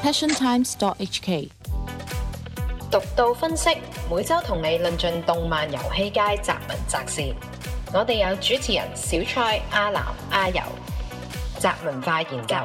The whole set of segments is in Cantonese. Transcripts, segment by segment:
passiontimes.hk。 獨到分析，每週同你論盡動漫遊戲界雜文雜事。我哋有主持人小蔡、阿南、阿游，雜文化研究。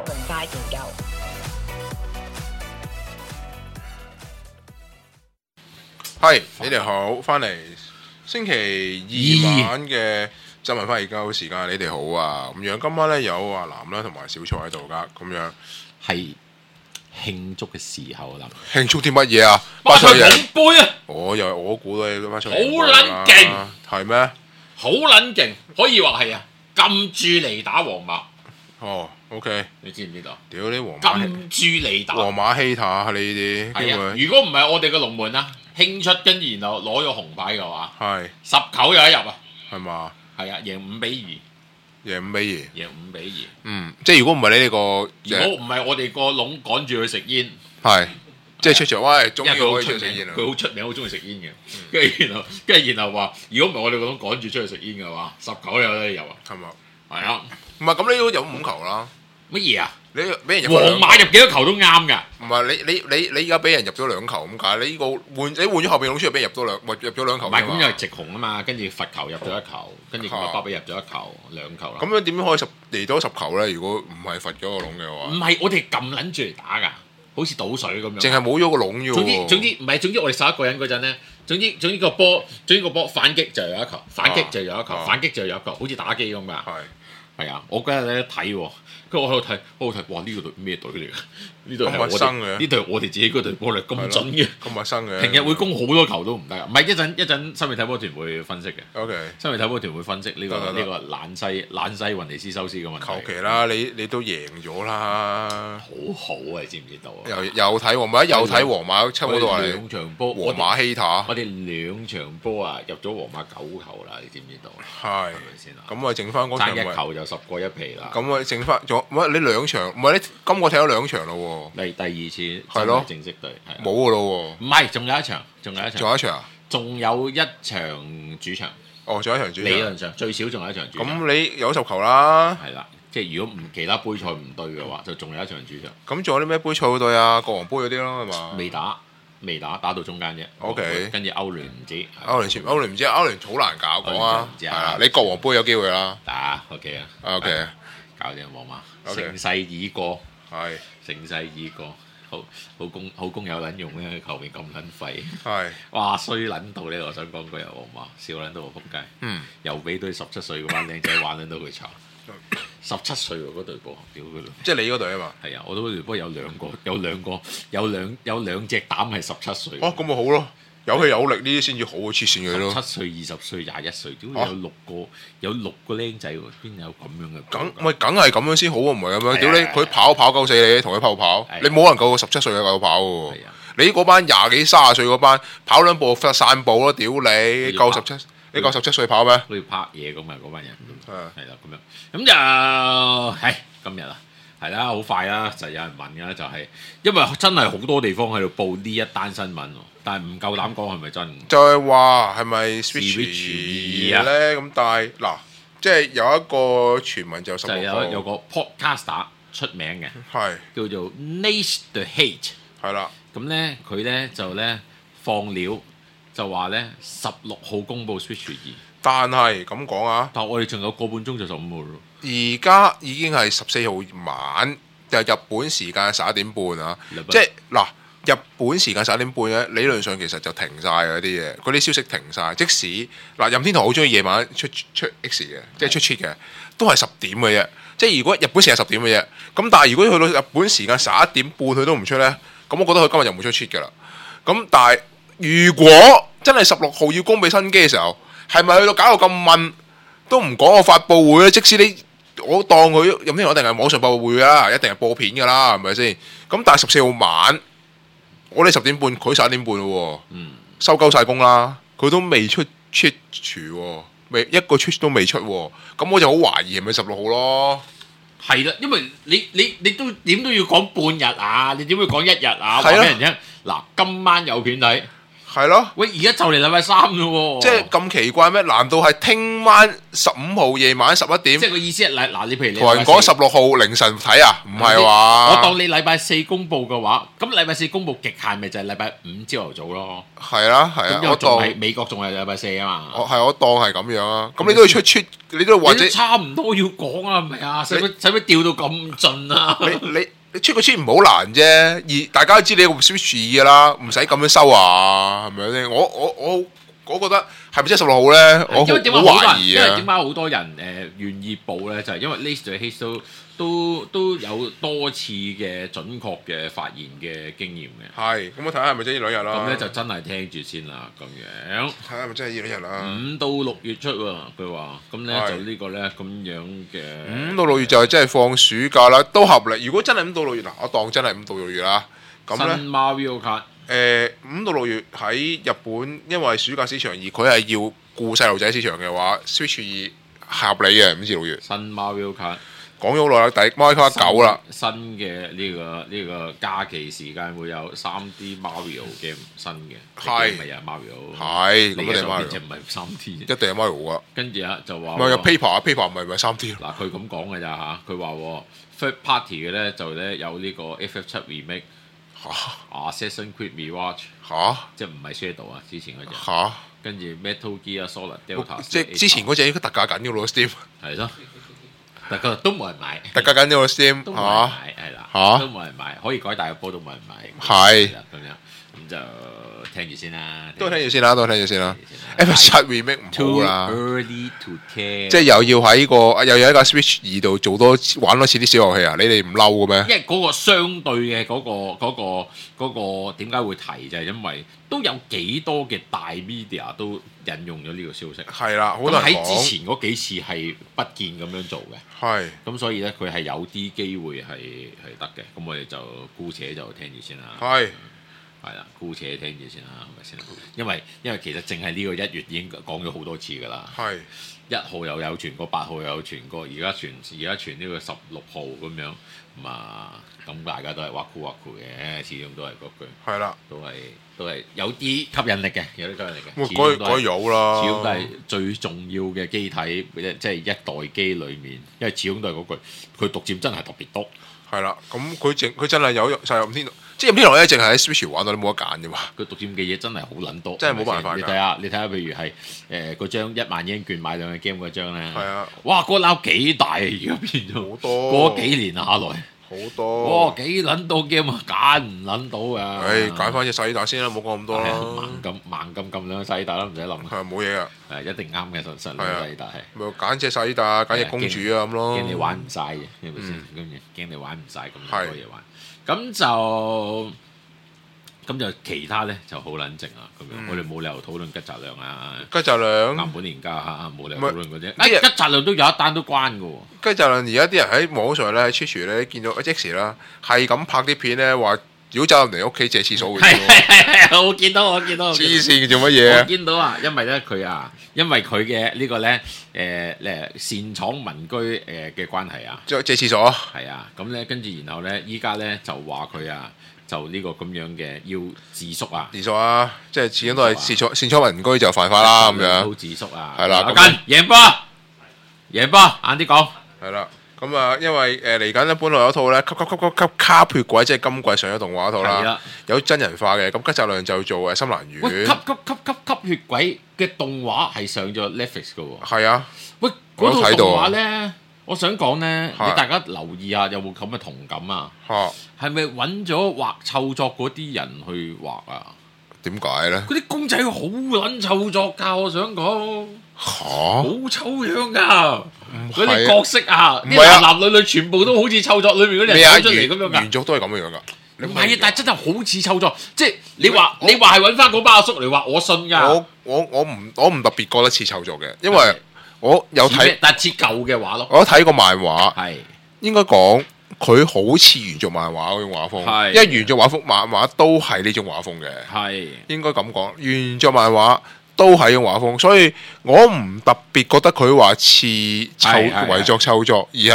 係，你哋好，翻嚟星期二晚嘅雜文化研究時間，你哋好啊！咁樣今晚咧有阿南啦，同埋小蔡喺度噶，咁樣係慶祝嘅時候啦。 慶祝啲乜嘢啊？ 巴塞贏杯啊！ 我估到你巴塞好撚勁， 係咩？ 好撚勁，可以話係啊！撳住嚟打皇馬。 哦 ，OK， 你知唔知道？ 屌啲皇馬， 撳住嚟打。 皇馬希塔呢啲， 係啊！如果唔係我哋嘅龍門啊，慶出跟住然後攞咗紅牌嘅話， 係 10球有一入啊！ 係嘛？ 係啊，贏5-2， 贏5-2， 贏5-2。 即係如果唔係你哋個， 如果唔係我哋個籠趕住去食煙， 係即係出場，喂，終於因為佢好可以出名， 出食煙啦。 佢好出名，好中意食煙嘅。跟住然後話，如果唔係我哋個籠趕住出去食煙嘅話，10球有得入啊！ 係嘛？ 係啊， 唔係咁，你都有5球啦。 乜嘢啊？ 你俾人入皇馬入幾多球都啱㗎。 唔係你而家俾人入咗2球咁解？你呢個換咗後邊攞出嚟俾人入咗2球。 唔係咁，因為直紅啊嘛，跟住罰球入咗1球，跟住麥巴比入咗1球，2球啦。 咁樣點樣可以嚟到10球咧？如果唔係罰咗個籠嘅話， 唔係我哋撳撚住嚟打㗎，好似倒水咁樣。 淨係冇咗個籠啫喎。 總之我哋11個人嗰陣咧，總之個波反擊就有1球，反擊就有1球，反擊就有1球，好似打機咁㗎。係啊，我嗰日咧睇喎，跟住我喺度睇，哇！呢個隊咩隊嚟㗎？呢隊係我哋，呢隊我哋自己嗰隊波嚟，咁準嘅， 咁陌生嘅。 平日會攻好多球都唔得啊！唔係一陣新美睇波團會分析嘅。 OK， 新美睇波團會分析呢個懶西雲尼斯修斯嘅問題。 求其啦，你都贏咗啦， 好啊！你知唔知道啊？ 又睇皇馬，又睇皇馬，差唔多話 2場波， 皇馬希塔。 我哋2場波啊，入咗皇馬9球啦！你知唔知道？ 係咪先啊？ 咁啊，剩翻嗰場爭1球就10個1皮啦。 咁啊，剩翻仲乜？你2場唔係你今個踢咗2場咯喎。 第2次係咯， 正式對係冇噶咯喎。唔係，仲有一場， 仲有一場， 仲有一場主場。 哦，仲有一場主場。 理論上最少仲有一場主場。 咁你有10球啦。 係啦，即係如果唔其他杯賽唔對嘅話，就仲有一場主場。 咁仲有啲咩杯賽好對啊？國王杯嗰啲咯，係嘛？ 未打到中間啫。 OK， 跟住歐聯唔知。 歐聯唔知，歐聯好難搞講啊。係啊，你國王杯有機會啦。 打 OK 啊。 OK， 搞掂皇馬，盛世已過。 係。 盛世已過，好工有撚用咧，球員咁撚廢。 係。 哇，衰撚到咧！我想講句又皇馬，笑撚到我仆街。又俾對17歲嗰班靚仔玩撚到佢炒。17歲喎嗰隊波，屌佢咯！ 即係你嗰隊啊嘛？ 係啊，我嗰隊波有兩隻膽係17歲。 哦，咁咪好咯，有氣有力呢啲先至好黐線嘅咯。 17歲、20歲、21歲，屌有6個僆仔喎，邊有咁樣嘅？ 梗係咁樣先好啊，唔係咁樣。屌你，佢跑夠死你，同佢跑，你冇人夠個17歲嘅夠跑喎。你嗰班20幾30歲嗰班跑2步散步咯，屌你夠17。你夠17歲跑咩？ 好似拍嘢咁啊！嗰班人係啦，咁就係今日啊，係啦，好快啦，就有人問㗎，就係因為真係好多地方喺度報呢一單新聞，但係唔夠膽講係咪真？ 就係話係咪 Switch 2咧？咁但係嗱，即係有一個傳聞就有個 podcaster 出名嘅， 係叫做 Nate the Hate， 係啦， 咁咧佢咧就咧放料。就話咧16號公佈 Switch 2， 但係咁講啊， 但我哋仲有個半鐘就15號咯。 而家已經係14號晚，就日本時間11點半啊！即係嗱，日本時間11點半咧，理論上其實就停晒嗰啲嘢，嗰啲消息停晒。即使嗱，任天堂好中意夜晚出 X 嘅，即係出 cheat 嘅，都係10點嘅啫。即係如果日本時間10點嘅啫，咁但係如果去到日本時間11點半佢都唔出咧，咁我覺得佢今日就唔會出 cheat 㗎啦。咁但係如果真係16號要供俾新機嘅時候，係咪去到搞到咁悶都唔講個發佈會咧？即使我當佢任天堂一定係網上發佈會啦，一定係播片㗎啦，係咪先？咁但係14號晚，我哋10點半，佢11點半咯喎，收鳩晒工啦，佢都未出 cheat 喎，未一個 cheat 都未出喎，咁我就好懷疑係咪16號咯？ 係啦，因為你都點都要講半日啊，你點會講1日啊？話俾人聽嗱，今晚有片睇。 係咯。 喂，而家就嚟禮拜3嘞喎， 即係咁奇怪咩？難道係聽晚15號夜晚11點？ 即係個意思係嗱，你譬如你同人講16號凌晨睇啊？唔係話我當你禮拜4公佈嘅話，咁禮拜4公佈極限咪就係禮拜5朝頭早咯。 係啦係啊，我當係美國仲係禮拜4啊嘛。 我當係咁樣啊。咁你都要出，你都或者差唔多要講啊，係咪啊？使唔使調到咁盡啊？ 你出個村唔好難啫，而大家都知你個 Switch 2㗎啦，唔使咁樣收啊，係咪先？我覺得係咪真係16號咧？我好懷疑啊。 因為點解好多人願意報咧？就係因為 Lace 對 Haze 都有多次嘅準確嘅發言嘅經驗嘅。 係，咁我睇下係咪真係呢2日啦？ 咁咧就真係聽住先啦，咁樣。 睇下係咪真係呢2日啦 ？5到6月出喎，佢話。咁咧就呢個咧咁樣嘅。 5到6月就係真係放暑假啦，都合理。如果真係5到6月嗱，我當真係5到6月啦。咁咧。 新 Mario Kart。 5到6月喺日本，因為暑假市場而佢係要顧細路仔市場嘅話，Switch 2係合理嘅5至6月。 新 Mario Kart 講咗好耐啦，第 Mario Kart 9啦。 新嘅呢個假期時間會有3D Mario game 新嘅， 係咪啊 Mario？ 係咁一定 Mario， 就唔係3D， 一定係 Mario 啊。 跟住啊就話唔係有 Paper 唔係3D。 嗱佢咁講嘅咋嚇，佢話 third party 嘅咧就咧有呢個 FF7 remake。Assassin's Creed Mirage 即係唔係 Shadow 啊？之前嗰隻跟住 Metal Gear Solid Delta， 即係之前嗰隻應該特價緊嘅咯 Steam。 係咯，特價都冇人買， 特價緊嘅咯 Steam， 都冇人買係啦，都冇人買，可以改大個波都冇人買，係咁樣，咁就聽住先啦， 都聽住先啦，都聽住先啦。FF7 remake 唔好啦 ，early to tell， 即係又要喺又有一個 Switch 2度做玩多次啲小遊戲啊！你哋唔嬲嘅咩？ 因為嗰個相對嘅嗰個點解會提就係因為都有幾多嘅大 media 都引用咗呢個消息。 係啦，好多人講。喺之前嗰幾次係不見咁樣做嘅。 係。 咁所以咧，佢係有啲機會係得嘅。咁我哋就姑且就聽住先啦。 係。 係啦，姑且聽住先啦，係咪先？因為其實淨係呢個1月已經講咗好多次㗎啦。係1號又有傳過，8號又有傳過，而家傳呢個16號咁樣，咁大家都係挖苦嘅，始終都係嗰句。係啦，都係有啲吸引力嘅，有啲吸引力嘅。 改有啦， 始終都係最重要嘅機體，即係一代機裡面，因為始終都係嗰句，佢獨佔真係特別多。係啦，咁佢真係有晒任天堂。即係任天堂咧，淨係喺 Switch 玩到你冇得揀啫嘛。佢獨佔嘅嘢真係好撚多，真係冇辦法。你睇下，譬如係嗰張1萬英券買2個 game 嗰張咧，係啊，哇！嗰撈幾大啊，而家變咗好多。過幾年下來，好多。哇！幾撚多 game 啊，揀唔撚到啊！揀翻隻細達先啦，冇講咁多啦。猛咁撳兩個細達啦，唔使諗。係冇嘢啊。係一定啱嘅，實兩個細達係。咪揀隻細達，揀隻公主啊咁咯。驚你玩唔晒嘅，係咪先？驚你玩唔晒咁多嘢玩。咁就其他咧就好撚靜啦，咁樣我哋冇理由討論吉澤亮啊，吉澤亮岩本年家嚇，冇理由討論嗰啲。吉澤亮都有一單都關嘅喎。吉澤亮而家啲人喺網上咧喺 Twitch 咧見到 X 啦，係咁拍啲片咧話，如果走入嚟屋企借廁所嘅。係，我見到。黐線做乜嘢？我見到啊，因為佢嘅呢個咧擅闖民居嘅關係啊，借廁所。係啊，咁咧跟住然後咧，依家咧就話佢啊。就呢個咁樣嘅要自肅啊！自肅啊！即係始終都係擅闖民居就犯法啦咁樣。好自肅啊！係啦，贏波，晏啲講。係啦，咁啊，因為嚟緊咧，本來有套咧級卡血鬼，即係今季上咗動畫套啦，有真人化嘅。咁吉澤亮就做深藍丸。級血鬼嘅動畫係上咗 Netflix 嘅喎。係啊，喂，嗰套動畫咧。我想講咧，你大家留意下有冇咁嘅同感啊？係咪揾咗畫臭作嗰啲人去畫啊？點解咧？嗰啲公仔好撚臭作㗎，我想講好抽樣㗎，嗰啲角色啊，啲男女全部都好似臭作裏面嗰啲人走出嚟咁樣㗎。原作都係咁樣㗎。唔係啊，但係真係好似臭作，即係你話係揾翻嗰班阿叔嚟畫，我信㗎。我唔特別覺得似臭作嘅，因為。我有睇，但係似舊嘅畫咯。我睇過漫畫，係應該講佢好似原作漫畫嗰種畫風，因為原作漫畫都係呢種畫風嘅，係應該咁講。原作漫畫都係呢種畫風，所以我唔特別覺得佢話似遺作臭作，而係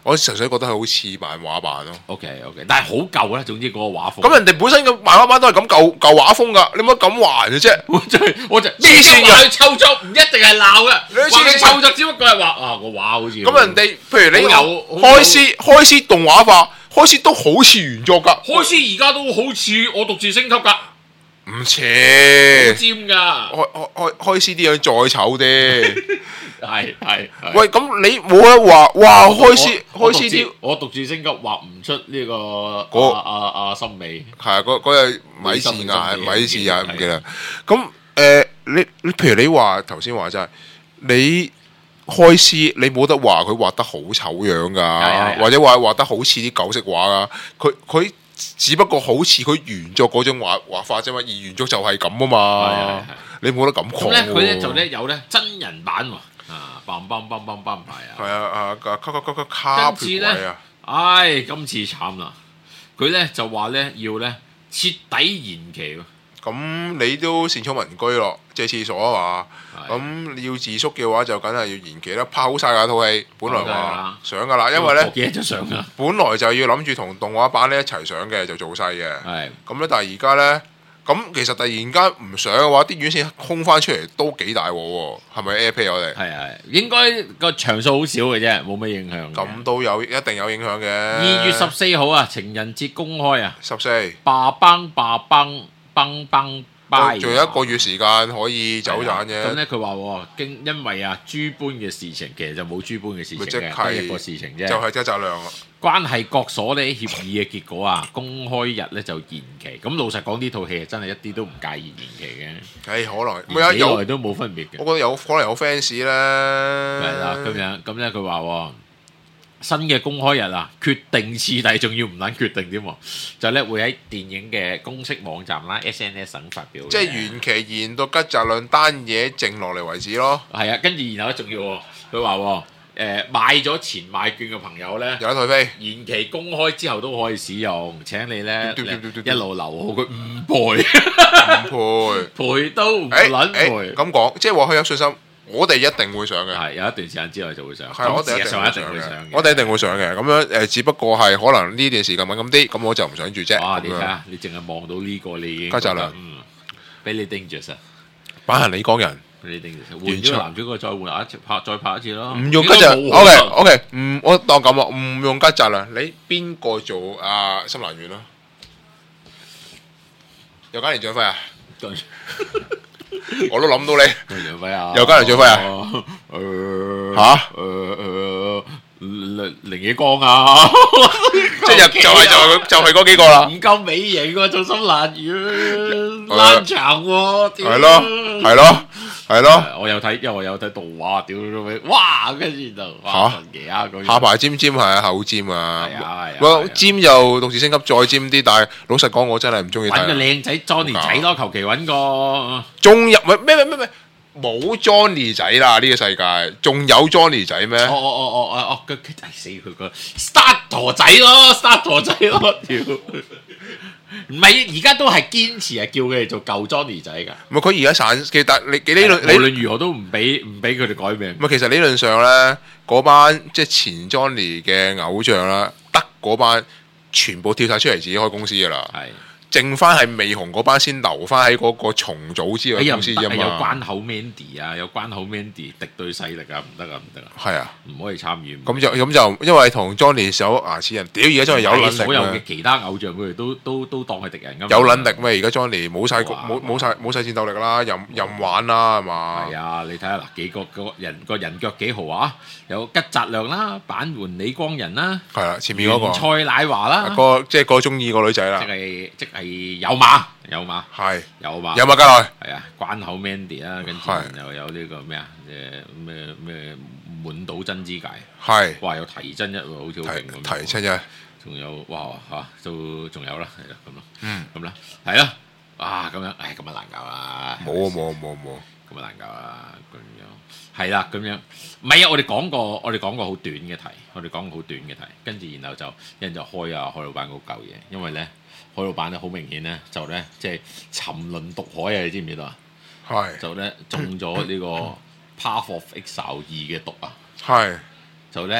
我純粹覺得佢好似漫畫版咯。 OK，但係好舊啦，總之嗰個畫風。 咁人哋本身嘅漫畫版都係咁舊畫風㗎，你唔好咁話嘅啫。 我就黐線嘅， 佢臭作唔一定係鬧嘅，話佢臭作只不過係話啊個畫好似。 咁人哋譬如你開始動畫化，開始都好似原作㗎。 開始而家都好似我獨自升級㗎。 唔似， 好尖㗎。 開 CD 樣再醜啲。 係。 喂，咁你冇得話，哇！開 CD， 我獨自升級畫唔出呢個阿森美。 係啊，嗰日米字眼唔記得。咁你譬如你話頭先話齋，你開 C 你冇得話佢畫得好醜樣㗎，或者話畫得好似啲舊式畫啊，佢。只不過好似佢原作嗰種畫法啫嘛，而原作就係咁啊嘛，你冇得咁講。 咁咧佢咧就咧有咧真人版喎，棒牌啊， 係啊卡今次咧，今次慘啦，佢咧就話咧要咧徹底延期喎。 咁你都擅闖民居咯，借廁所啊嘛，咁你要自肅嘅話就梗係要延期啦，拍好晒㗎套戲，本來話上㗎啦，因為咧幾日就上㗎， 本來就要諗住同動畫版咧一齊上嘅，就做細嘅，咁咧但係而家咧，咁其實突然間唔上嘅話，啲院線空翻出嚟都幾大鑊喎，係咪 Airplay 我哋？ 係，應該個場數好少嘅啫，冇乜影響。 咁都一定有影響嘅。 2月14號啊，情人節公開啊 ，14。仲有1個月時間可以走盞啫。 咁咧佢話因為諸般嘅事情，其實就冇諸般嘅事情嘅，得一個事情啫。 就係質質量啊。 關係各所咧協議嘅結果公開日咧就延期。咁老實講，呢套戲真係一啲都唔介意延期嘅。 可能幾耐都冇分別嘅。 我覺得可能有 fans 咧。 係啦，咁咧佢話。新嘅公開日決定次第仲要唔撚決定添喎，就咧會喺電影嘅公式網站啦 SNS 等發表。 即係延期延到吉澤亮單嘢靜落嚟為止咯。 係啊，跟住然後咧仲要佢話買咗前買券嘅朋友咧有得退飛， 延期公開之後都可以使用。請你咧一路留好佢5倍，賠都唔撚賠。 咁講，即係話佢有信心。我哋一定會上嘅， 係有一段時間之內就會上。 係我哋一定會上嘅， 我哋一定會上嘅。咁樣只不過係可能呢段時間敏感啲，咁我就唔想住啫。 哇！你睇下，你淨係望到呢個，你已經吉澤亮， 俾你盯住實。 版行李港人， 俾你盯住實。換咗男主角再換再拍一次咯。 唔用吉澤 ，OK，我當咁啊，唔用吉澤亮。你邊個做深藍園咯？有加連獎輝啊？我都諗到你，又加梁俊輝凌野光啊， 即係就係嗰幾個啦， 唔夠美型喎，做心爛魚爛長喎， 係咯， 我有睇，因為我有睇動畫，屌你老味，哇，跟住就神奇下排尖係啊，口尖啊， 係尖又獨自升級再尖啲，但係老實講，我真係唔中意睇。 揾個靚仔 Johnny 仔咯，求其揾個。 仲入咩？冇 Johnny 仔啦！呢個世界仲有 Johnny 仔咩？ 佢死佢個 Starter 仔咯，屌！唔係，而家都係堅持叫佢哋做舊 Johnny 仔㗎。 唔係佢而家散嘅，但你理論無論如何都唔俾佢哋改名。 唔係其實理論上咧，嗰班即係前 Johnny 嘅偶像啦，得嗰班全部跳晒出嚟自己開公司㗎啦。係。剩翻係未紅嗰班先留翻喺嗰個重組之類公司啫嘛。 有關口 Mandy 有關口 Mandy 敵對勢力唔得啊！ 係啊， 唔可以參與。 咁就因為同 Johnny 手牙齒人，屌而家真係有能力。 所有嘅其他偶像佢哋都當係敵人㗎嘛。 有能力咩？而家 Johnny 冇晒戰鬥力啦，任玩啦係嘛？ 係啊，你睇下嗱，幾個人腳幾豪啊！有吉澤亮啦，板垣李光人啦， 係啦，前面嗰個蔡乃華啦， 即係個中意個女仔啦， 即係有馬係有馬加來係啊，關口 Mandy 啦，跟住又有呢個咩啊？咩滿島真之介係， 哇！有提真一喎，好似好勁咁。 提真一， 仲有哇都仲有啦，係啦咁咯，咁啦，係啦，咁樣，咁啊難搞啦， 冇， 咁啊難搞啦，咁樣係啦，咁樣唔係啊！我哋講過好短嘅題，跟住然後就有人就開海老闆嗰嚿嘢，因為咧。海老闆咧好明顯咧，就咧即係沉淪毒海啊！你知唔知道啊？係就咧中咗呢個 Path of Exile 2嘅毒啊！係就咧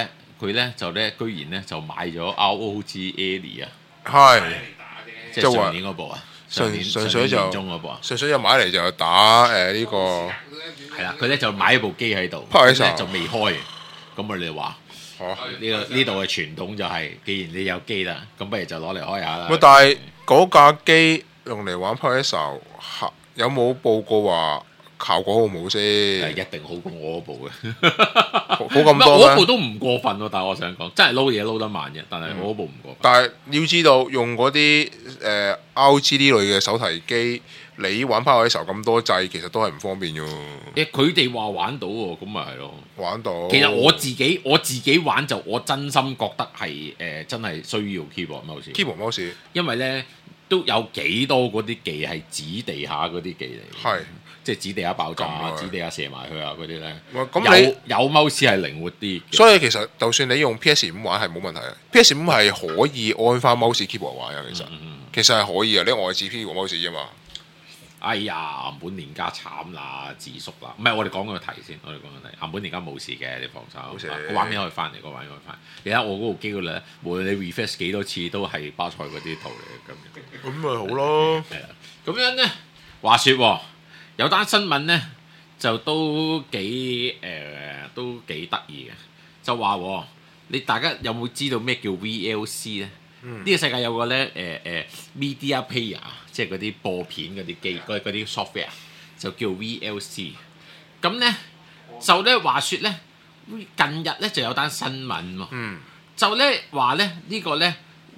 佢咧就咧居然咧就買咗 ROG Ally 啊， 係即係上年嗰部啊， 純粹就年中嗰部啊， 純粹就買嚟就打呢個係啦，佢咧就買一部機喺度， 拍喺手咧就未開，咁我哋話呢度嘅傳統就係，既然你有機啦，咁不如就攞嚟開下啦。 喂，但係嗰架機用嚟玩 Pro 有冇報告話效果好唔好先？ 一定好過我嗰部嘅， 好咁多我嗰部都唔過分喎，但係我想講，真係撈嘢撈得慢嘅，但係我嗰部唔過分。 但係要知道用嗰啲ROG 呢類嘅手提機，你玩 Pro 咁多掣，其實都係唔方便嘅喎。 佢哋話玩到喎，咁咪係咯。 玩到。 其實我自己玩就我真心覺得係真係需要 keyboard mouse。 keyboard mouse， 因為咧都有幾多嗰啲技係指地下嗰啲技嚟。 係。即係指地下爆炸啊，指地下射埋去啊嗰啲咧。 咁你有 mouse 係靈活啲。 所以其實就算你用 PS5 玩係冇問題嘅，PS5 係可以安翻 mouse keyboard 玩嘅，其實係可以嘅，你外置 keyboard mouse 啫嘛。 哎呀，本年家慘啦，自縮啦。唔係，我哋講個題先，我哋講個題。本年家冇事嘅，你放心。個畫面可以翻嚟，個畫面可以翻。你睇我嗰部機嗰度咧，無論你 refresh 幾多次，都係巴塞嗰啲圖嚟嘅咁。 咁咪好咯。 係啦，咁樣咧，話説喎。有單新聞咧，就都幾得意嘅，就話你大家有冇知道咩叫 VLC 咧？呢個世界有個咧media player， 即係嗰啲播片嗰啲機，嗰啲 software 就叫 VLC。咁咧就咧話説咧，近日咧就有單新聞喎，就咧話咧呢個咧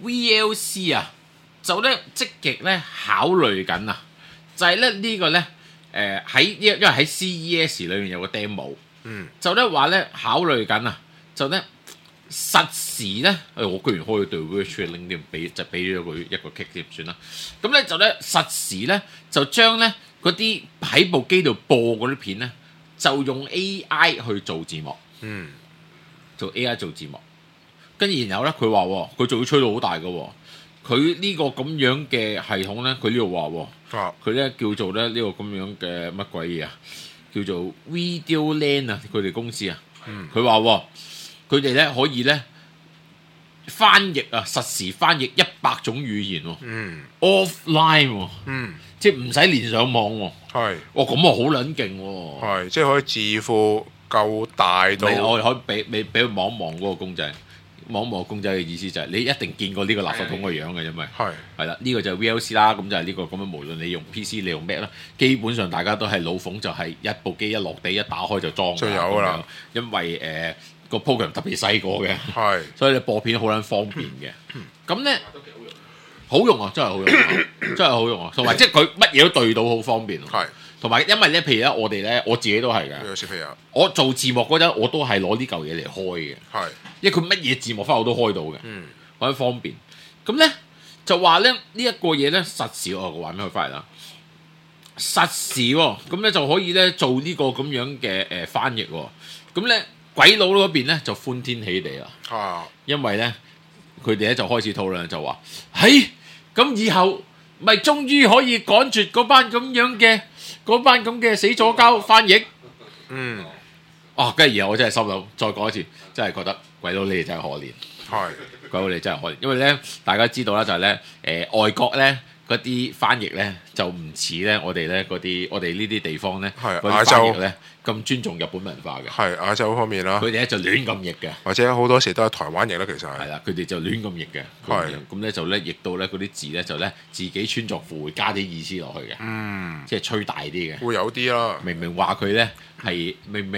VLC 啊，就咧積極咧考慮緊啊，就係咧呢個咧。因為喺 CES 裏面有個 demo，就咧話咧考慮緊啊，就咧實時咧，我居然開咗對 virtual link 添，就俾咗佢一個 kick 添算啦。咁咧就咧實時咧就將咧嗰啲喺部機度播嗰啲片咧，就用 AI 去做字幕，做 AI 做字幕。跟住然後咧佢話佢仲要吹到好大嘅喎。佢呢個咁樣嘅系統咧，佢呢度話佢咧叫做咧呢個咁樣嘅乜鬼嘢啊？叫做 Videoland 啊，佢哋公司啊，佢話佢哋咧可以咧翻譯啊，實時翻譯100種語言喎，offline 喎，即係唔使連上網喎，咁啊好撚勁喎， 係即係可以字庫夠大到， 我哋可以俾佢望一望嗰個公仔。望公仔嘅意思就係你一定見過呢個垃圾桶嘅樣嘅，因為係啦，呢個就係 VLC 啦，咁就係呢個咁樣。無論你用 PC 你用 Mac 啦，基本上大家都係老馮就係一部機一落地一打開就裝就有㗎啦。 因為個 program 特別細個嘅，所以你播片好撚方便嘅。咁咧好用啊，真係好用，真係好用啊！同埋即係佢乜嘢都對到好方便。同埋因為咧，譬如咧，我哋咧，我自己都係嘅。我做字幕嗰陣，我都係攞呢嚿嘢嚟開嘅。因為佢乜嘢字幕翻我都開到嘅，好方便。咁咧就話咧呢一個嘢咧實時，我個畫面開翻嚟啦。實時喎，咁咧就可以咧做呢個咁樣嘅翻譯喎。咁咧鬼佬嗰邊咧就歡天喜地啦。因為咧佢哋咧就開始討論就話，咁以後咪終於可以趕絕嗰班咁嘅死左膠翻譯。跟住然後我真係心諗，再講一次，真係覺得鬼佬你哋真係可憐。鬼佬你真係可憐，因為咧大家知道啦，就係咧外國咧嗰啲翻譯咧就唔似咧我哋咧我哋呢啲地方咧嗰啲翻譯咧咁尊重日本文化嘅。 亞洲方面啦， 佢哋咧就亂咁譯嘅， 或者好多時都係台灣譯啦，其實係啦，佢哋就亂咁譯嘅。咁咧就咧譯到咧嗰啲字咧就咧自己穿鑿附會加啲意思落去嘅，即係吹大啲嘅， 會有啲啦。 明明話佢咧係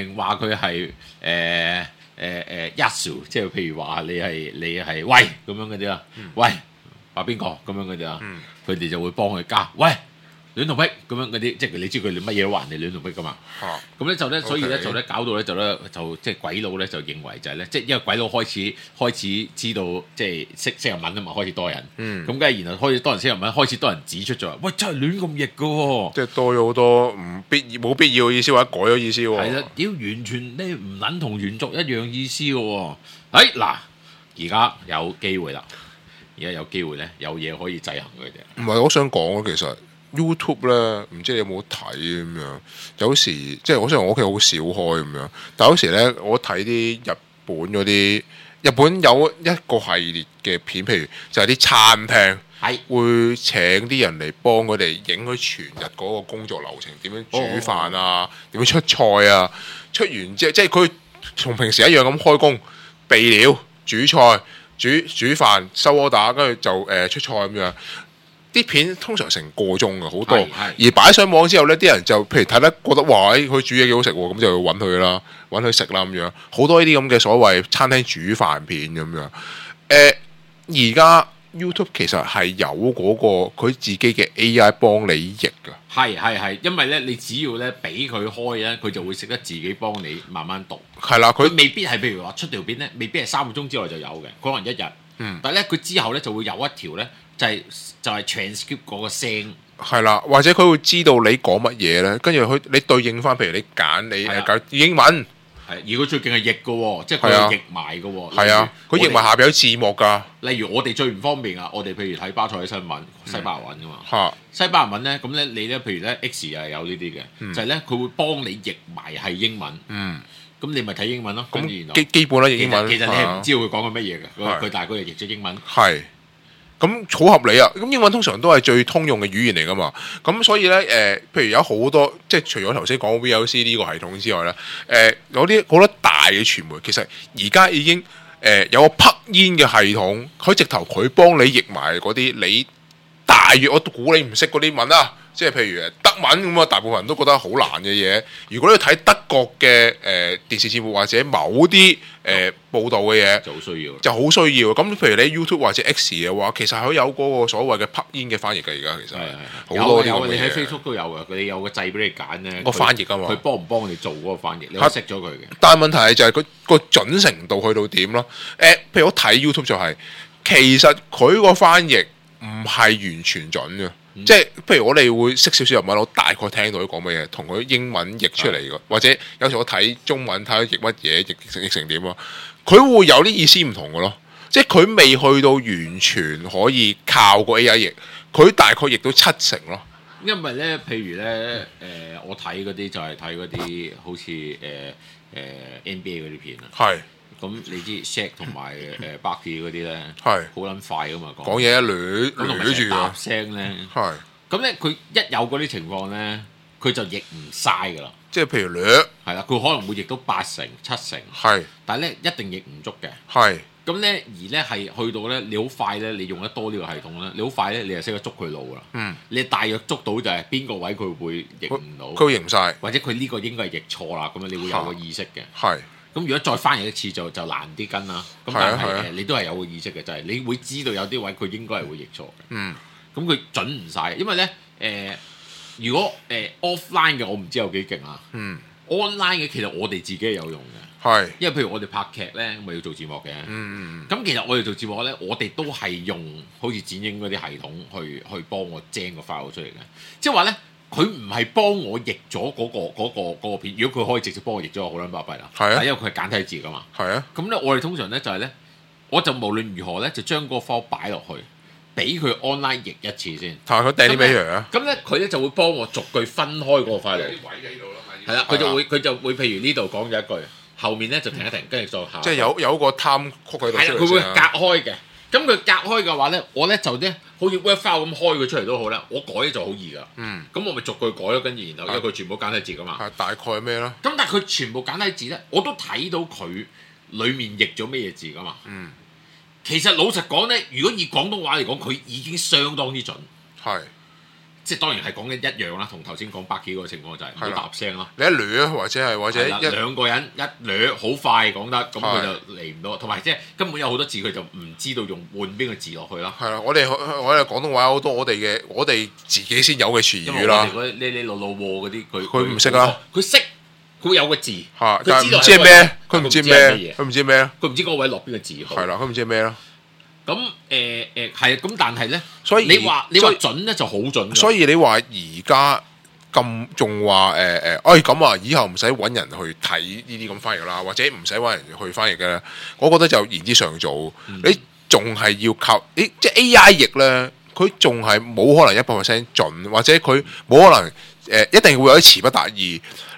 yasu， 即係譬如話你係喂咁樣嗰啲啦，喂話邊個咁樣嗰啲啦，佢哋就會幫佢加喂戀童癖咁樣嗰啲，即係你知佢哋乜嘢都話人哋戀童癖噶嘛。咁咧就咧，所以咧就咧搞到咧就即係鬼佬咧就認為就係咧，即係因為鬼佬開始知道即係識日文啊嘛，開始多人。咁梗係然後開始多人識日文，開始多人指出咗，喂真係亂咁譯噶喎！即係多咗好多冇必要嘅意思或者改咗意思喎。 係啦，屌完全咧唔撚同原作一樣意思嘅喎。嗱，而家有機會啦，而家有機會咧有嘢可以制衡佢哋。 唔係，我想講其實。YouTube 咧，唔知你有冇睇咁樣？有時即係，雖然我屋企好少開咁樣，但有時咧，我睇啲日本嗰啲日本有一個系列嘅片，譬如就係啲餐廳會請啲人嚟幫佢哋影佢全日嗰個工作流程，點樣煮飯啊，點樣出菜啊，出完之後即係佢同平時一樣咁開工備料、煮菜、煮飯、收 order，跟住就出菜咁樣。啲片通常成個鐘嘅好多，而擺上網之後呢，啲人就譬如睇得覺得哇，佢煮嘢幾好食喎，咁就要揾佢啦，揾佢食啦咁樣。好多呢啲咁嘅所謂餐廳煮飯片咁樣。而家 YouTube 其實係有嗰個佢自己嘅 AI 幫你譯㗎。 係，因為呢，你只要呢俾佢開咧，佢就會識得自己幫你慢慢讀。 係啦，佢未必係譬如話出條片呢，未必係3個鐘之內就有嘅，可能1日。但係呢，佢之後呢就會有一條呢。就係 transcript 嗰個聲， 係啦，或者佢會知道你講乜嘢咧，跟住你對應翻，譬如你揀你揀英文， 而佢最勁係譯嘅喎，即係佢係譯埋嘅喎。 係啊，佢譯埋下邊有字幕㗎。 例如我哋最唔方便啊，我哋譬如睇巴塞嘅新聞，西班牙文㗎嘛。西班牙文咧，咁咧你咧，譬如咧 X 又係有呢啲嘅，就係咧佢會幫你譯埋係英文。咁你咪睇英文咯。 咁基本啦，譯英文。 其實你係唔知道佢講緊乜嘢嘅，佢但係佢係譯咗英文。 係。咁好合理啊！咁英文通常都係最通用嘅語言嚟噶嘛，咁所以咧譬如有好多即係除咗頭先講 VLC 呢個系統之外咧，有啲好多大嘅傳媒其實而家已經有個拍煙嘅系統，佢直頭佢幫你譯埋嗰啲你大約我估你唔識嗰啲文啊。即係譬如德文咁啊，大部分人都覺得好難嘅嘢。如果你睇德國嘅電視節目或者某啲報導嘅嘢，就好需要。咁譬如你 YouTube 或者 X 嘅話，其實佢有嗰個所謂嘅拍煙嘅翻譯嘅。而家其實好多有你喺 Facebook 都有嘅，佢哋有個掣俾你揀咧。 個翻譯啊嘛， 佢幫唔幫你做嗰個翻譯？你可以熄咗佢嘅。 但係問題係就係佢個準程度去到點咯？譬如我睇 YouTube 就係，其實佢個翻譯唔係完全準嘅。即係譬如我哋會識少少日文，我大概聽到佢講乜嘢，同佢英文譯出嚟嘅，或者有時我睇中文睇佢譯乜嘢，譯成點咯，佢會有啲意思唔同嘅咯。即係佢未去到完全可以靠個 AI 譯，佢大概譯到7成咯。 因為咧，譬如咧，我睇嗰啲就係睇嗰啲好似NBA 嗰啲片啊。係。咁你知 Shaq 同埋Barkley 嗰啲咧，係好撚快噶嘛， 講嘢一攣住搭聲咧，係咁咧，佢一有嗰啲情況咧，佢就譯唔晒噶啦。即係譬如係啦，佢可能會譯到8成、7成，係，但係咧一定譯唔足嘅。係咁咧，而咧係去到咧，你好快咧，你用得多呢個系統咧，你好快咧，你就識得捉佢路啦。你大約捉到就係邊個位佢會譯唔到，佢譯唔晒，或者佢呢個應該係譯錯啦，咁樣你會有個意識嘅。係。咁如果再翻譯一次就難啲跟啦，咁但係你都係有個意識嘅，就係你會知道有啲位佢應該係會譯錯嘅。咁佢準唔晒，因為咧如果offline 嘅我唔知有幾勁啊。online 嘅其實我哋自己係有用嘅，因為譬如我哋拍劇咧，咪要做字幕嘅。咁其實我哋做字幕咧，我哋都係用好似剪影嗰啲系統去幫我精個 file 出嚟嘅，即係話咧。佢唔係幫我譯咗嗰個片，如果佢可以直接幫我譯咗，我好撚巴閉啦。係啊，因為佢係簡體字噶嘛。係啊。咁咧，我哋通常咧就係咧，我就無論如何咧，就將嗰個 file 擺落去，俾佢 online 譯一次先。係佢掟啲俾佢啊。咁咧，佢咧就會幫我逐句分開嗰個 file 嚟。啲位喺呢度咯。係啦，佢就會譬如呢度講咗一句，後面咧就停一停，跟住再下。即係有個 time 曲喺度。係啦，佢會隔開嘅。咁佢隔開嘅話咧，我咧就咧好似 Word file 咁開佢出嚟都好啦，我改就好易噶。咁我咪逐句改咗，跟住然後因為佢全部簡體字噶嘛。係大概咩咧？咁但係佢全部簡體字咧，我都睇到佢裡面譯咗咩嘢字噶嘛。其實老實講咧，如果以廣東話嚟講，佢已經相當之準。係。即係當然係講緊一樣啦，同頭先講百幾個情況就係唔好搭聲咯。你一捋或者兩個人一捋好快講得，咁佢就嚟唔到。同埋即係根本有好多字佢就唔知道用換邊個字落去啦。係啦，我哋廣東話好多我哋自己先有嘅詞語啦。因為你老嗰啲佢唔識啊，佢識佢會有個字，佢知道係咩？佢唔知咩？佢唔知咩？佢唔知嗰位落邊個字。係啦，佢唔知咩咯。咁係啊，咁但係咧，所以你話準咧就好準。所以你話而家咁仲話咁啊，以後唔使揾人去睇呢啲咁翻譯啦，或者唔使揾人去翻譯嘅，我覺得就言之尚早。你仲係要靠即係 AI 譯咧，佢仲係冇可能100% 準，或者佢冇可能一定會有啲詞不達意。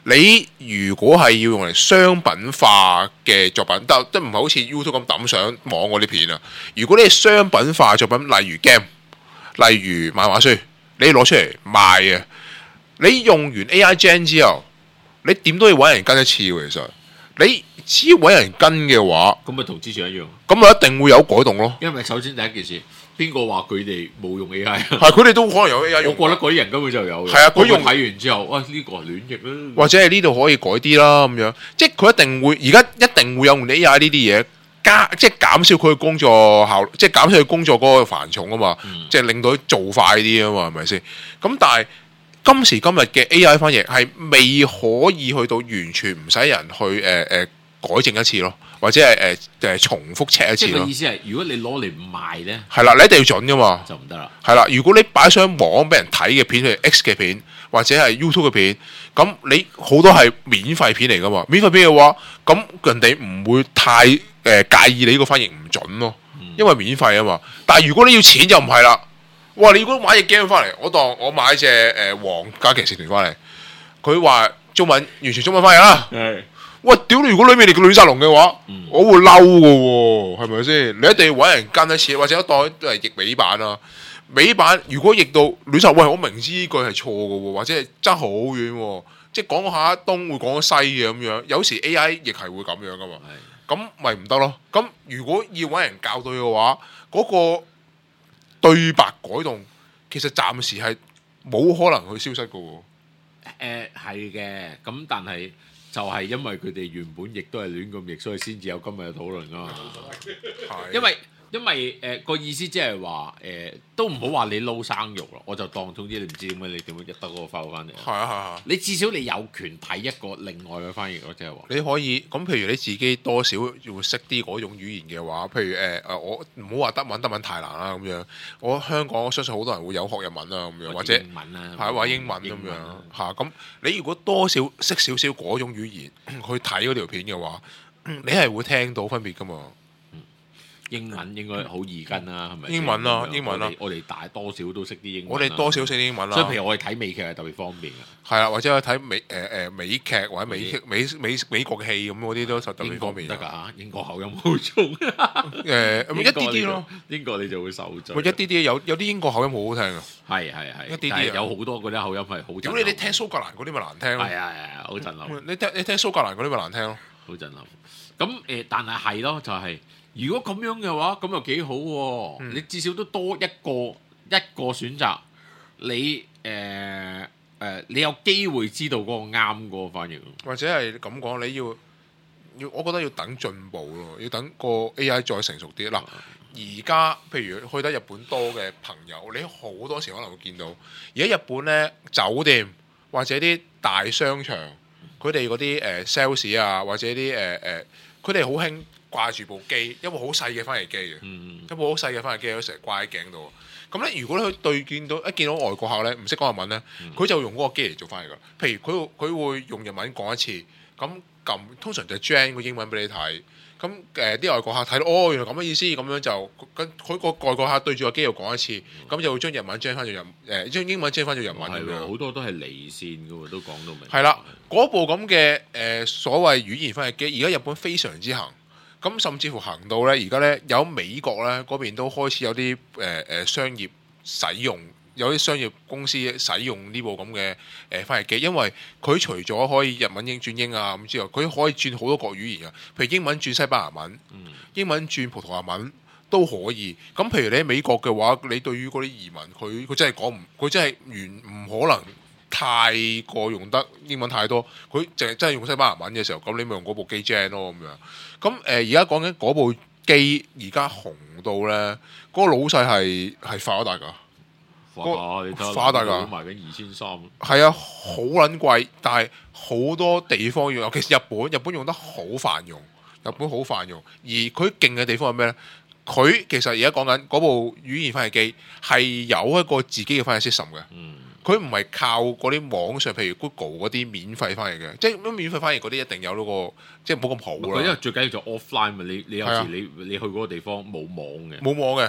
你如果係要用嚟商品化嘅作品，都唔係好似 YouTube 咁抌上網嗰啲片啊。如果你係商品化作品，例如 game、例如漫畫書，你攞出嚟賣啊，你用完 AI Gen 之後，你點都要揾人跟一次喎。其實你只要揾人跟嘅話， 咁咪同之前一樣。 咁咪一定會有改動咯。 因為首先第一件事，邊個話佢哋冇用 AI 啊？ 係佢哋都可能有 AI 用。 我覺得嗰啲人根本就有嘅。 係啊，佢用睇完之後，哇！呢個係亂譯啦。 或者係呢度可以改啲啦咁樣，即係佢一定會而家一定會有用 AI 呢啲嘢即係減少佢嘅工作效率，即係減少佢工作嗰個繁重啊嘛，即係令到佢做快啲啊嘛，係咪先？咁但係今時今日嘅 AI 翻譯係未可以去到完全唔使人去改正一次咯，或者係重複 check 一次咯。 即係個意思係，如果你攞嚟賣咧， 係啦，你一定要準噶嘛， 就唔得啦。 係啦，如果你擺上網俾人睇嘅片，譬如 X 嘅片或者係 YouTube 嘅片，咁你好多係免費片嚟噶嘛。免費片嘅話，咁人哋唔會太介意你呢個翻譯唔準咯，因為免費啊嘛。但係如果你要錢就唔係啦。哇！你如果買隻 game 翻嚟，我當我買隻皇家騎士團翻嚟，佢話中文完全中文翻譯啦。 係。 喂，屌你！如果裏面你個亂殺龍嘅話，我會嬲嘅喎，係咪先？你一定要揾人跟一次，或者一代都係譯美版啊。美版如果譯到亂殺，喂，我明知呢句係錯嘅喎，或者係爭好遠喎，即係講下東會講西嘅咁樣。有時 AI 亦係會咁樣噶嘛，咁咪唔得咯。咁如果要揾人校對嘅話，嗰個對白改動其實暫時係冇可能去消失嘅喎。 係嘅，咁但係就係因為佢哋原本亦都係亂咁譯，所以先至有今日嘅討論咯。因為個意思即係話都唔好話你撈生肉咯，我就當總之你唔知點解你點樣入得嗰個翻翻嚟。係啊，你至少你有權睇一個另外嘅翻譯咯，即係話你可以咁，譬如你自己多少要識啲嗰種語言嘅話，譬如我唔好話德文太難啦咁樣。我香港我相信好多人會有學日文啦咁樣，或者英文啦， 係或者英文咁樣嚇。咁你如果多少識少少嗰種語言去睇嗰條片嘅話，你係會聽到分別噶嘛？ 英文應該好易跟啦，係咪？ 英文啦，英文啦， 我哋大多少都識啲英文。 我哋多少識啲英文啦。 所以譬如我哋睇美劇係特別方便嘅。 係啦，或者去睇美劇或者美國嘅戲咁嗰啲都特別方便。 得㗎，英國口音好重。 一啲啲咯， 英國你就會受罪。 一啲啲有啲英國口音好好聽啊。 係， 一啲啲有好多嗰啲口音係好。 如果你聽蘇格蘭嗰啲咪難聽咯。 係，好震撼。 你聽蘇格蘭嗰啲咪難聽咯。 好震撼。咁但係咯，就係。如果咁樣嘅話，咁又幾好喎！你至少都多一個選擇，你你有機會知道嗰個啱嗰個翻譯。或者係咁講，你要，我覺得要等進步咯，要等個 AI 再成熟啲。嗱，而家譬如去得日本多嘅朋友，你好多時可能會見到，而家日本呢酒店或者啲大商場，佢哋嗰啲sales 啊，或者啲佢哋好興掛住部機，一部好細嘅翻譯機嘅，一部好細嘅翻譯機都成日掛喺頸度。咁咧，如果佢一見到外國客咧，唔識講日文咧，佢就用嗰個機嚟做翻譯噶。譬如佢會用日文講一次，咁通常就 gen 個英文俾你睇。咁啲外國客睇到，哦，原來咁嘅意思，咁樣就跟佢個外國客對住個機又講一次，咁就會將日文 gen 翻做將英文 gen 翻做日文咁樣。好多都係離線嘅喎，都講到明。 係啦，嗰部咁嘅所謂語言翻譯機，而家日本非常之行。咁甚至乎行到咧，而家咧有美國咧嗰邊都開始有啲商業使用，有啲商業公司使用呢部咁嘅翻譯機，因為佢除咗可以日文轉英啊咁之外，佢可以轉好多國語言啊，譬如英文轉西班牙文，英文轉葡萄牙文都可以。咁譬如你喺美國嘅話，你對於嗰啲移民，佢真係講唔，佢真係唔可能太過用得英文太多，佢淨係真係用西班牙文嘅時候，咁你咪用嗰部機 gen 咯咁樣。咁而家講緊嗰部機而家紅到咧，嗰個老細係發咗大㗎，發大㗎， 賣緊2300。 係啊，好撚貴，但係好多地方用，尤其是日本用得好泛用，日本好泛用。而佢勁嘅地方係咩咧？佢其實而家講緊嗰部語言翻譯機係有一個自己嘅翻譯 system 嘅。佢唔係靠嗰啲網上，譬如 Google 嗰啲免費翻譯嘅，即係免費翻譯嗰啲一定有嗰個，即係冇咁好啦。 因為最緊要就 offline 嘛，你有時你去嗰個地方冇網嘅， 冇網嘅，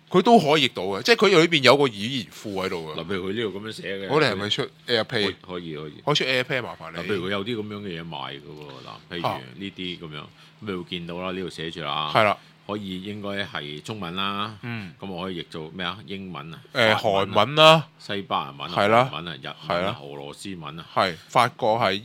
佢都可以譯到嘅，即係佢裏邊有個語言庫喺度嘅。 嗱，譬如佢呢度咁樣寫嘅， 我哋係咪出 AirPay？ 可以。 可以出 AirPay 麻煩你。 譬如佢有啲咁樣嘅嘢賣嘅喎，嗱，譬如呢啲咁樣，咁你會見到啦，呢度寫住啦， 係啦， 可以應該係中文啦，咁我可以譯做咩啊？英文啊， 韓文啦， 西班牙文啊， 係啦日文啊，日係啦文啊，俄羅斯文啊， 係法國係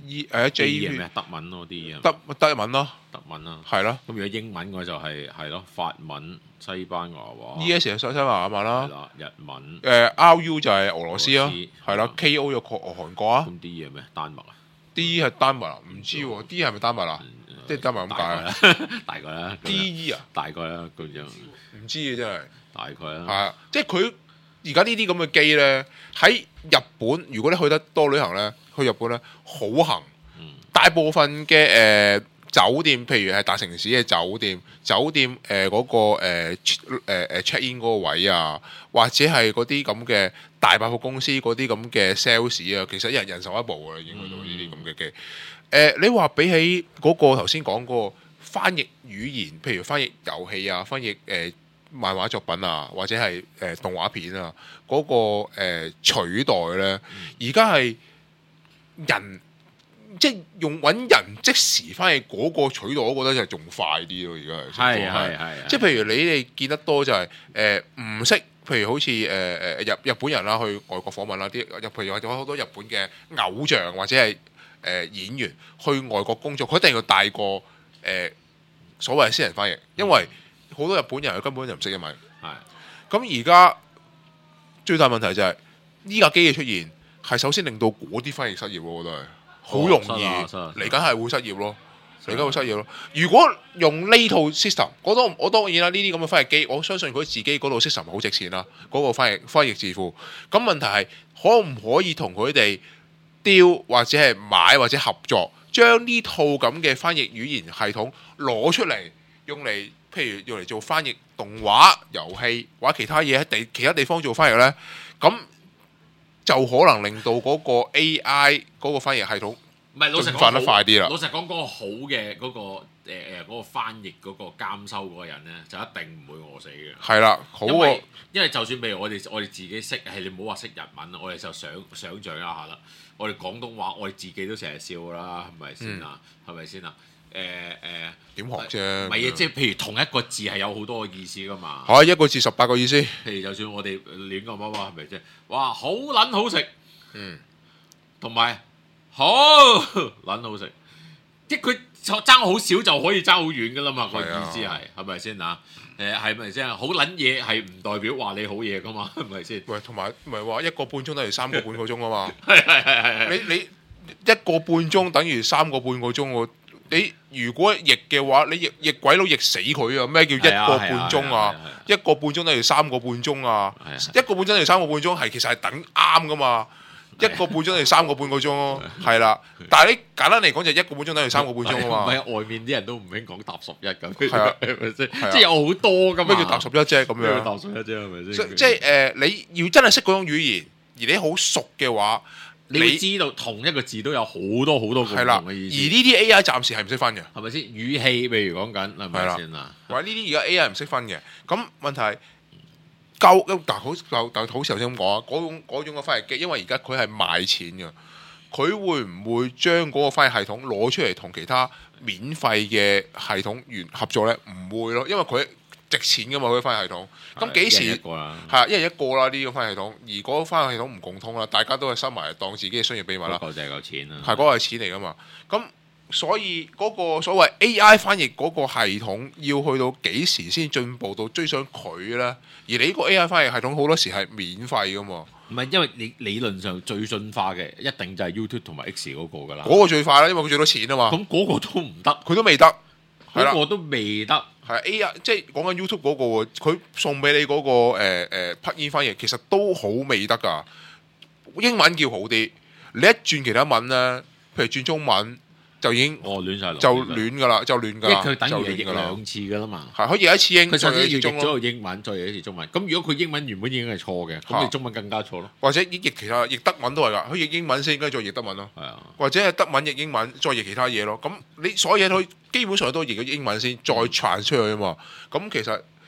J J 係咩？德文咯啲嘢， 德文咯， 德文啊， 係咯。 咁如果英文嘅話就係咯，法文、西班牙話 ES 係西班牙文係啦， 啦，日文， RU 就係俄羅斯啦俄羅斯， 係啦，KO 就韓國啊咁啲嘢咩？丹麥啊， ，D 係丹麥啊，唔知喎，D 係咪丹麥啊？即係丹麥咁解啊大概啦 ？DE 啊？ 大概啦咁樣， 唔知嘅真係。 大概啦， 係啊，即係佢而家呢啲咁嘅機咧，喺日本，如果你去得多旅行咧，去日本咧好行。大部分嘅酒店，譬如係大城市嘅酒店嗰個check in 嗰個位啊，或者係嗰啲咁嘅大百貨公司嗰啲咁嘅 sales 啊，其實一人手一部㗎啦，已經去到呢啲咁嘅機。你話比起嗰個頭先講嗰個翻譯語言，譬如翻譯遊戲啊，翻譯漫畫作品啊，或者係動畫片啊，嗰個取代咧，而家係人。即係用揾人即時翻譯嗰個取代，我覺得就係仲快啲咯。而家係即係譬如你哋見得多就係唔識，譬如好似日本人啦，去外國訪問啦，啲譬如有好多日本嘅偶像或者係演員去外國工作，佢一定要帶個所謂私人翻譯，因為好多日本人佢根本就唔識英文。咁而家最大問題就係呢架機嘅出現，係首先令到嗰啲翻譯失業，我覺得係。好容易嚟緊係會失業咯，嚟緊會失業咯。如果用呢套 system，我當然啦，呢啲咁嘅翻譯機，我相信佢自己嗰套 system 好值錢啦，嗰個翻譯字庫。咁問題係可唔可以同佢哋 deal 或者係買或者合作，將呢套咁嘅翻譯語言系統攞出嚟，譬如用嚟做翻譯動畫、遊戲或者其他嘢喺其他地方做翻譯呢？咁就可能令到嗰個 AI 嗰個翻譯系統唔係老實講翻得快啲啦。 老實講，嗰個好嘅嗰個嗰個翻譯嗰個監修嗰個人咧，就一定唔會餓死嘅。 係啦，好喎。 因為就算譬如我哋自己識，你唔好話識日文，我哋就想像一下啦。我哋廣東話，我哋自己都成日笑啦，係咪先啊？係咪先啊？ 點學啫？ 唔係啊，即係譬如同一個字係有好多個意思噶嘛。 係一個字18個意思。 譬如就算我哋亂咁話係咪啫？哇，好撚好食，同埋好撚好食，即係佢爭好少就可以爭好遠噶啦嘛。個意思係咪先啊？係咪先啊？好撚嘢係唔代表話你好嘢噶嘛？係咪先？ 喂，同埋唔係話1個半鐘等於3個半個鐘啊嘛？ 係。 你1個半鐘等於3個半個鐘喎。你如果譯嘅話，你譯鬼佬譯死佢啊！咩叫1個半鐘啊？1個半鐘等於3個半鐘啊！1個半鐘等於3個半鐘係其實係等啱噶嘛？1個半鐘等於3個半個鐘咯，係啦。但係你簡單嚟講就1個半鐘等於3個半鐘啊嘛。 唔係外面啲人都唔興講搭11咁，係咪先？即係有好多噶嘛。 咩叫搭11啫？咁樣。 搭11啫係咪先？ 即係你要真係識嗰種語言，而你好熟嘅話。 你會知道同一個字都有好多好多個唔同嘅意思， 而呢啲 AI 暫時係唔識分嘅， 係咪先？語氣譬如講緊係咪先啊？ 或者呢啲而家 AI 唔識分嘅，咁問題係夠但好似頭先咁講啊，嗰種嘅翻譯機，因為而家佢係賣錢嘅，佢會唔會將嗰個翻譯系統攞出嚟同其他免費嘅系統合作咧？唔會咯，因為佢值錢噶嘛，佢翻譯系統。咁幾時係一人一個啦？呢個翻譯系統，而嗰個翻譯系統唔共通啦，大家都係收埋當自己嘅商業秘密啦。 嗰個就係嚿錢啦。係嗰個係錢嚟噶嘛？咁所以嗰個所謂 AI 翻譯嗰個系統要去到幾時先進步到追上佢咧？而你呢個 AI 翻譯系統好多時係免費噶嘛？ 唔係，因為你理論上最進化嘅一定就係 YouTube 同埋 X 嗰個噶啦。 嗰個最快啦，因為佢最多錢啊嘛。 咁嗰個都唔得， 佢都未得， 嗰個都未得。 係 AI，即係講緊 YouTube 嗰個喎，佢送俾你嗰個配音翻譯，其實都好未得㗎。英文叫好啲，你一轉其他文咧，譬如轉中文就已經亂曬， 就亂㗎啦，就亂㗎啦， 因為佢等於譯兩次㗎啦嘛。 係可以有一次英， 佢首先要譯咗個英文，再譯一次中文。咁如果佢英文原本已經係錯嘅，咁你中文更加錯咯。 或者譯其他譯德文都係㗎，佢譯英文先，跟住再譯德文咯。 係啊， 或者係德文譯英文，再譯其他嘢咯。咁你所有嘢都基本上都譯咗英文先，再傳出去啊嘛。咁其實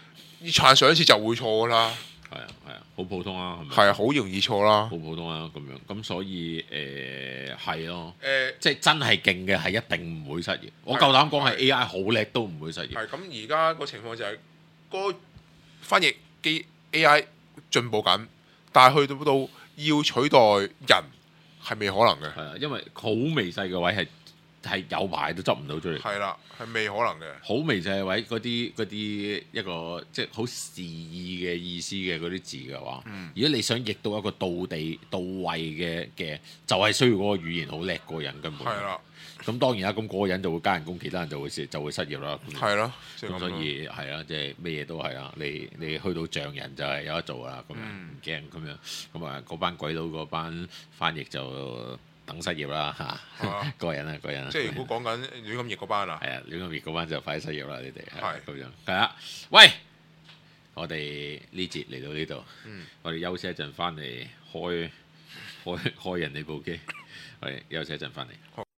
撐上一次就會錯噶啦。 係啊，好普通啊，係咪？ 係啊，好容易錯啦。 好普通啊，咁樣咁所以係咯，即係真係勁嘅係一定唔會失業。我夠膽講係 AI 好叻都唔會失業。 係咁而家個情況就係個翻譯機 AI 進步緊，但係去到要取代人係未可能嘅。 係啊，因為好微細嘅位係有排都執唔到出嚟。 係啦，係未可能嘅。 好微細嘅位嗰啲一個即係好示意嘅意思嘅嗰啲字嘅話，如果你想譯到一個到位嘅，就係需要嗰個語言好叻個人根本。 係啦。 咁當然啦，咁嗰個人就會加人工，其他人就會失業啦。 係咯， 咁所以係啊，即係咩嘢都係啊。你去到匠人就係有得做啦，咁樣唔驚咁樣。咁啊，嗰班鬼佬嗰班翻譯就等失業啦嚇。個人啊。 即係如果講緊亂咁譯嗰班啊， 係啊，亂咁譯嗰班就快失業啦，你哋係咁樣。係啊，喂，我哋呢節嚟到呢度，我哋休息一陣，翻嚟開人哋部機，我哋休息一陣翻嚟。 好。